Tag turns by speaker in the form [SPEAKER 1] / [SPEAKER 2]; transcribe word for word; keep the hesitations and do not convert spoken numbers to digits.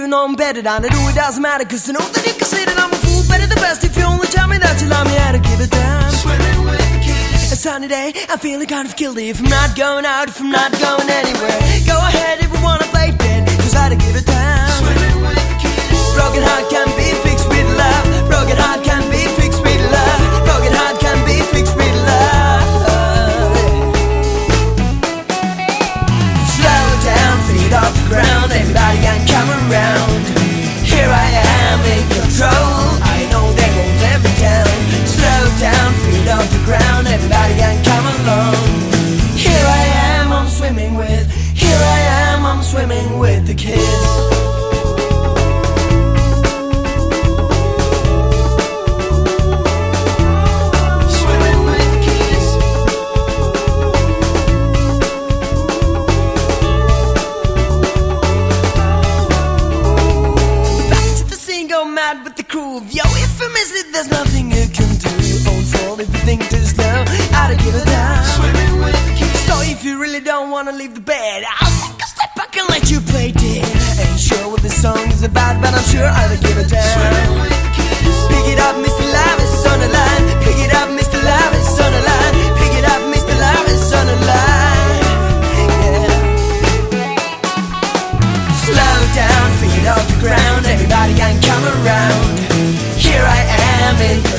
[SPEAKER 1] know I'm better than I do, it doesn't matter, cause I know that you can say that I'm a fool, better the best if you only tell me that you love me, how to give it down.
[SPEAKER 2] Swimming with the kids.
[SPEAKER 1] A sunny day, I'm feeling kind of guilty if I'm not going out, if I'm not going anywhere. Go ahead if you wanna play dead, cause I had to give it down.
[SPEAKER 2] Swimming with the kids.
[SPEAKER 1] Broken heart can be fixed with love. Broken heart can be fixed with love. Broken heart can be fixed with love. Slow down, feet off the ground, everybody can come around. Here I am in control, I know they won't let me down. Slow down, feet off the ground, everybody can come along. Here I am, I'm swimming with, here I am, I'm swimming with the kids. With the groove, yo, if you miss it, there's nothing you can do. Don't fall if you think too slow, I'll give it down.
[SPEAKER 2] Swimming with the kids.
[SPEAKER 1] So if you really don't wanna leave the bed, I'll take a step back and let you play dead. Ain't sure what this song is about, but I'm sure I'll give it down.
[SPEAKER 2] Swimming with the kids.
[SPEAKER 1] Pick it up, Mister Love is on the line. Pick it up, Mister Love is on the line. Pick it up, Mister Love is on the line. Yeah. Slow down, feet off the ground, everybody can come around. Here I am in